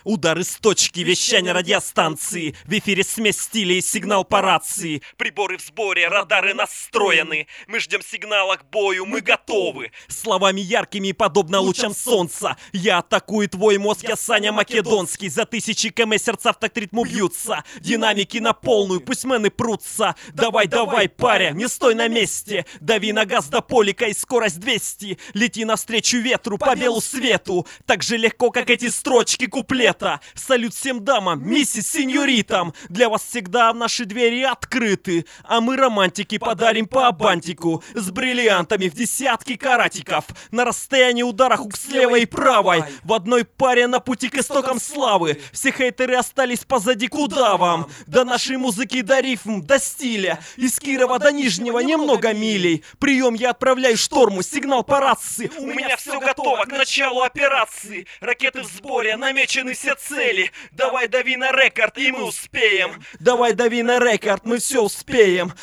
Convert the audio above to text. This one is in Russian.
Удары с точки, вещание радиостанции. В эфире смесь стилей и сигнал по рации. Приборы в сборе, радары настроены. Мы ждем сигнала к бою, мы готовы. Словами яркими, подобно лучам солнца, я атакую твой мозг, я Саня Македонский. За 1000 км сердца в такт ритму бьются. Динамики на полную, пусть мены прутся. Давай, давай, паря, не стой на месте. Дави на газ до полика и скорость 200. Лети навстречу ветру, по белу свету. Так же легко, как эти строчки куплета. Салют всем дамам, миссис, сеньоритам. Для вас всегда наши двери открыты. А мы романтики подарим по бантику. С бриллиантами в десятки каратиков. На расстоянии удара хук слева и правой. В одной паре на пути к истокам славы. Все хейтеры остались позади, куда вам? До нашей музыки, до рифм, до стиля. Из Кирова до Нижнего немного милей. Прием я отправляю шторму, сигнал по рации. У меня все готово к началу операции. Ракеты в сборе, намечены все цели. Давай дави на рекорд, и мы успеем. Давай дави на рекорд, мы все успеем.